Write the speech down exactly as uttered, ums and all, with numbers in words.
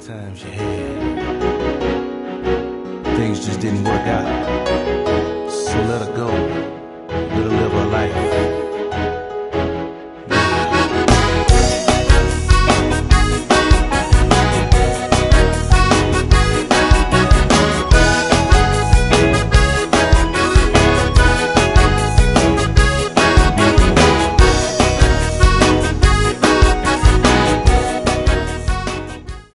times you had. Things just didn't work out. So let her go.